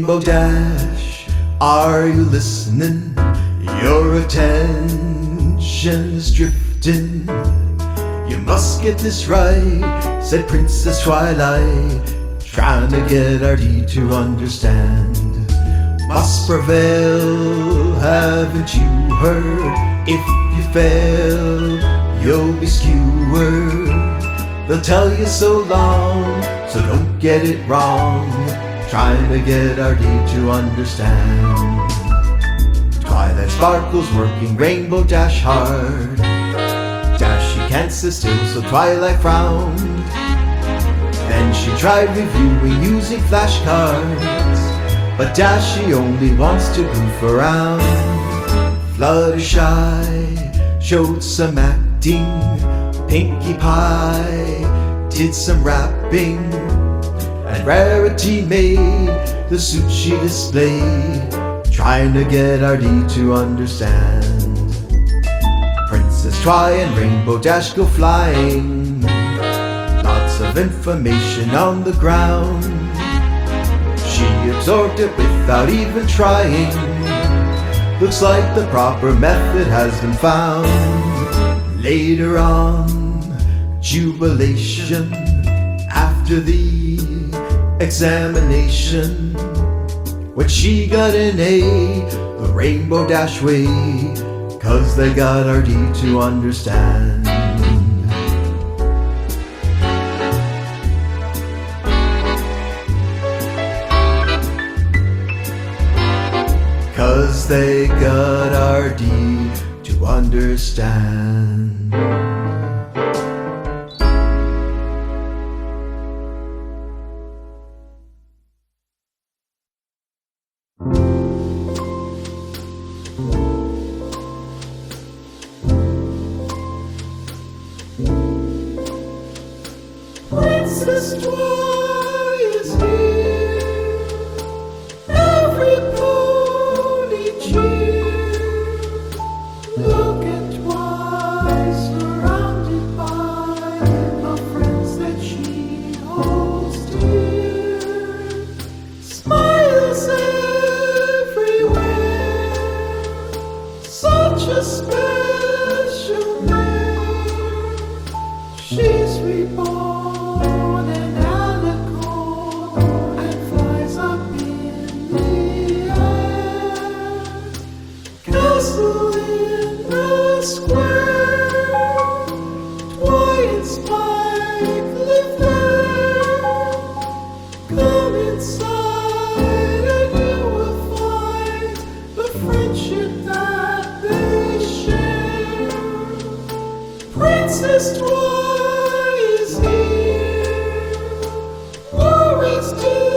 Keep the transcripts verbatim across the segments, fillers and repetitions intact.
Rainbow Dash, are you listening? Your attention's drifting. You must get this right, said Princess Twilight, trying to get Artie to understand. Must prevail, haven't you heard? If you fail, you'll be skewered. They'll tell you so long, so don't get it wrong, trying to get Artie to understand. Twilight sparkles, working Rainbow Dash hard. Dash, she can't sit still, so Twilight frowned. Then she tried reviewing using flashcards, but Dash, she only wants to goof around. Fluttershy showed some acting, Pinkie Pie did some rapping, and Rarity made the suit she displayed, trying to get Artie to understand. Princess Twi and Rainbow Dash go flying, lots of information on the ground. She absorbed it without even trying. Looks like the proper method has been found. Later on, jubilation after the examination, when she got an A the Rainbow Dash way, 'cause they got Artie to understand. Cause they got Artie to understand. Princess Twi is here, every pony cheer. Look at Twi, surrounded by the friends that she holds dear. Smiles everywhere, such a special name. She's reborn and alicorn and flies up in the air. Castle in the square, Twi and Spike live there. Come inside and you will find the friendship that they share. Princess Twi is here, worries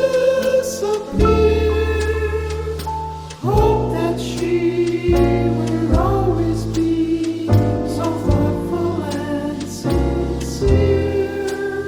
disappear. Hope that she will always be so thoughtful and sincere.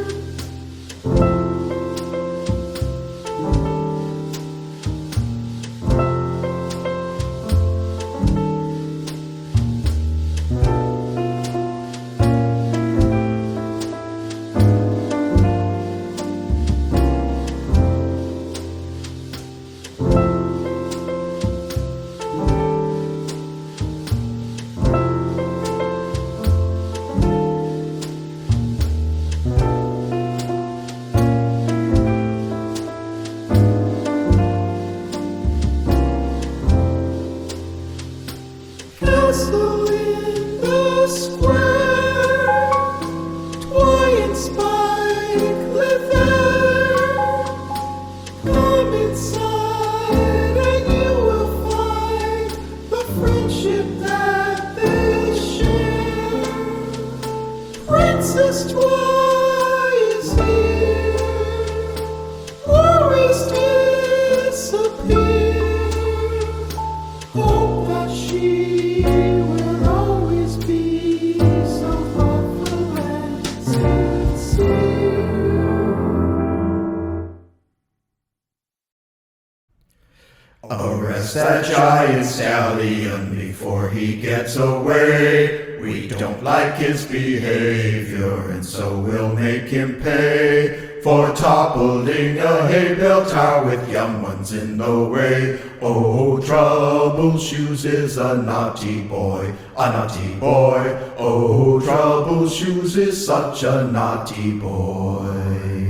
Castle in the square, Twi and Spike live there. Come inside and you will find the friendship that they share. Princess Twi is here, worries disappear. Hope that she will always be so thoughtful and sincere. Arrest that giant stallion before he gets away. We don't like his behavior, and so we'll make him pay. for toppling a hay bale tower with young ones in the way. Oh, Troubleshoes is a naughty boy, a naughty boy. Oh, Troubleshoes is such a naughty boy.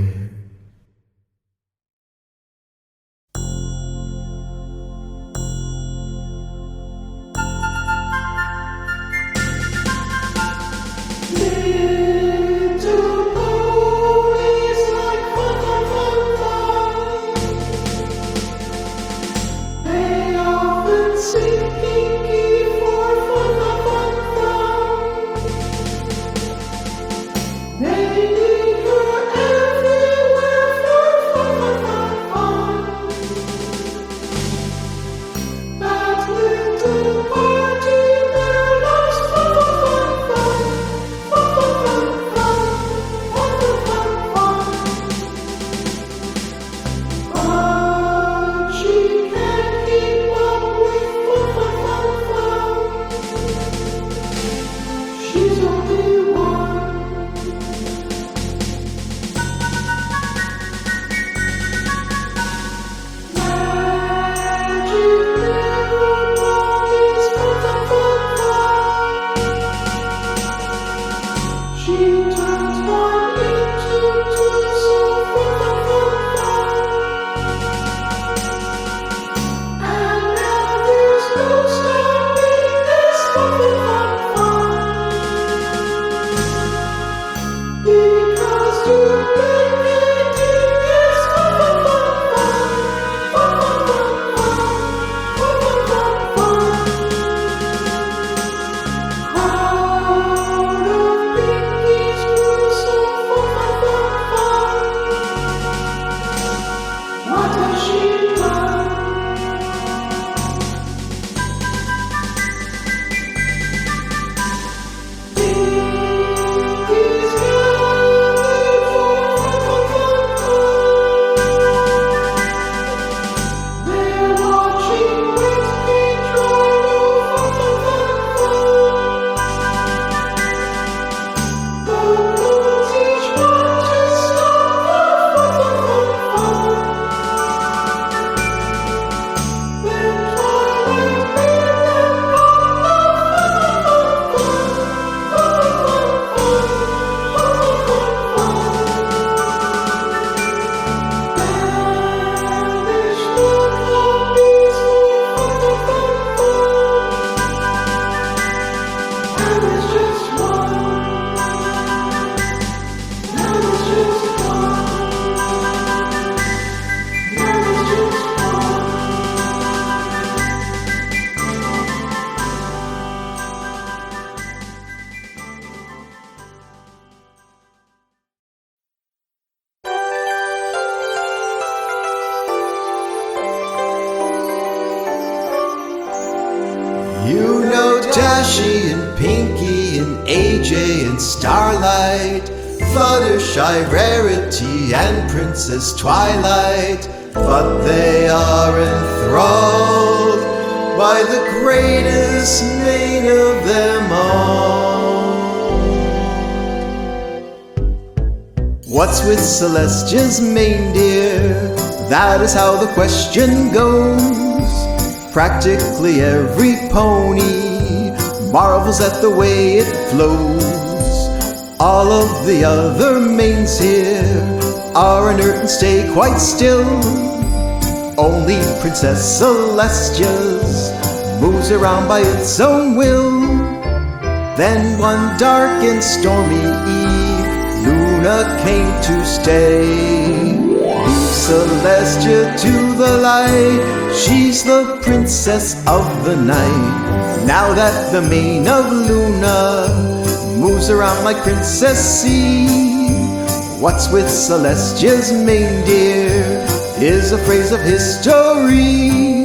You know Dashy and Pinky and A J and Starlight, Fluttershy, Rarity and Princess Twilight, but they are enthralled by the greatest maid of them all. What's with Celestia's reindeer? That is how the question goes. Practically every pony marvels at the way it flows. All of the other mains here are inert and stay quite still. Only Princess Celestia's moves around by its own will. Then one dark and stormy eve, Luna came to stay. Leave Celestia to the light, she's the princess of the night. Now that the mane of Luna moves around like Princess C, what's with Celestia's reindeer is a phrase of history.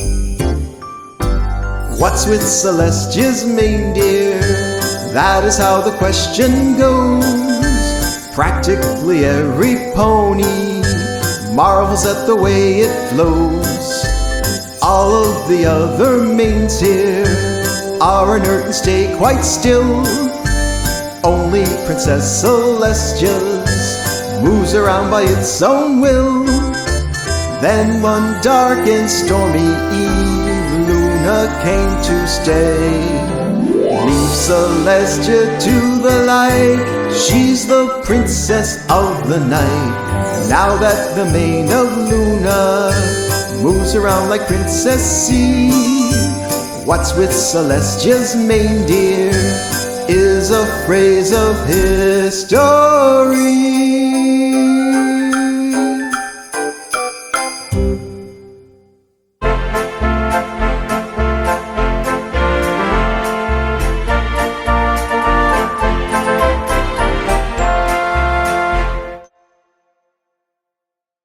What's with Celestia's reindeer? That is how the question goes. Practically every pony marvels at the way it flows. All of the other mains here are inert and stay quite still. Only Princess Celestia's moves around by its own will. Then one dark and stormy eve, Luna came to stay. Leave Celestia to the light, she's the princess of the night. Now that the mane of Luna moves around like Princess C, what's with Celestia's mane, dear, is a phrase of history.